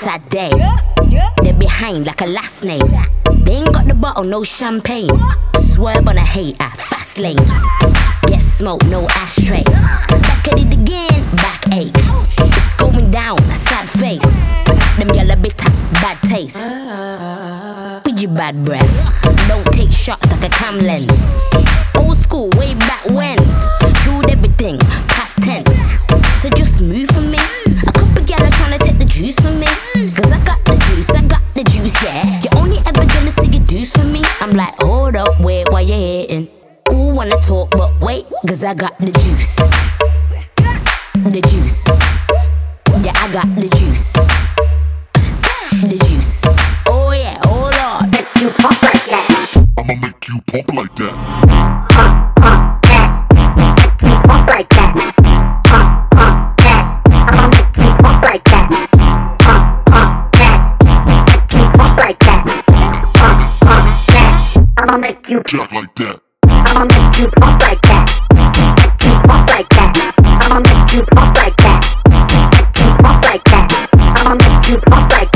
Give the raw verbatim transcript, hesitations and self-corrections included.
sad day. They're behind like a last name. They ain't got the bottle, no champagne. Swerve on a hater, fast lane. Get smoked, no ashtray. Back at it again, backache. It's going down, sad face. Them yellow bitter, bad taste. With your bad breath. Don't take shots like a cam lens. Old school, way back when. Ruled everything, past tense. So just move for me. A couple gal are trying to take the juice from me. Cause I got the juice, I got the juice, yeah. You're only ever gonna see your juice from me. I'm like, hold up, wait, why you hating? Ooh, wanna talk, but wait, cause I got the juice. The juice. Yeah, I got the juice. The juice. Oh yeah, hold on. Make you pop like that. I'ma make you pump like that. Pump, pump that. Make you pump like that. Pump, pump that. I'ma make you pump like that. Pump, pump that. Make you pump like that. Pump, pump that. I'ma make you jack like that. I'ma make you pump like that. Make you pump like that. I'ma make you pump like that. Make you pump like that. I'ma make you pump like that.